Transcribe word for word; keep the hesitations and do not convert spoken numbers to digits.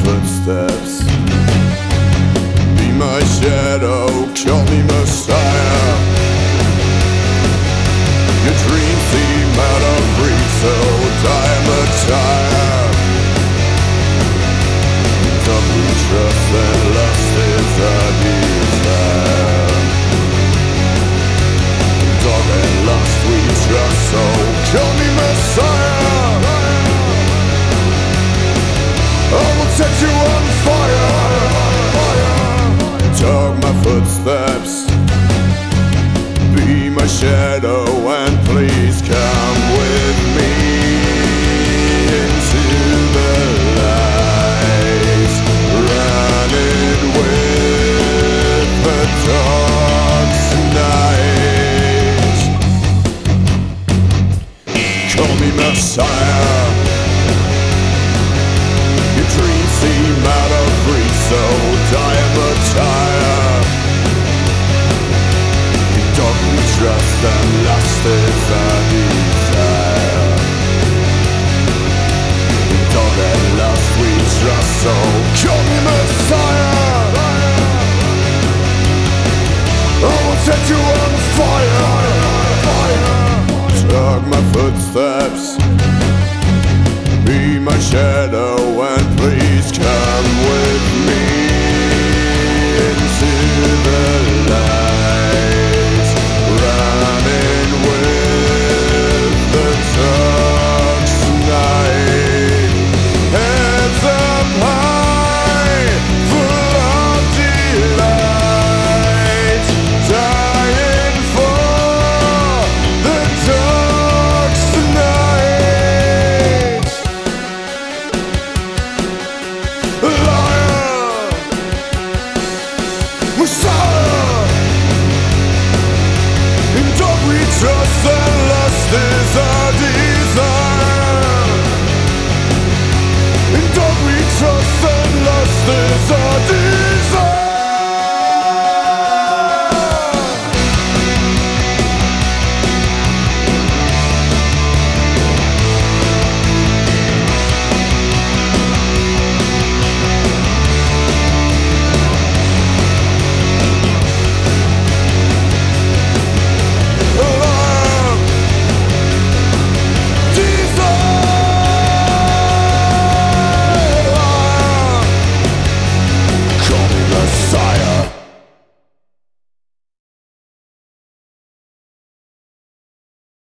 footsteps. Be my shadow, call me Messiah. Your dreams seem out of reach, so die a tire. Don't we trust that lust is a desire? Dog and lust we trust, so call me Messiah. I will set you on fire. Dog my footsteps, be my shadow, and please come with me into the light, running with the dogs tonight. Call me Messiah. Your dreams seem out of reach, so die a tire. Don't we trust and lust is a desire? Dog and lust we trust, so call me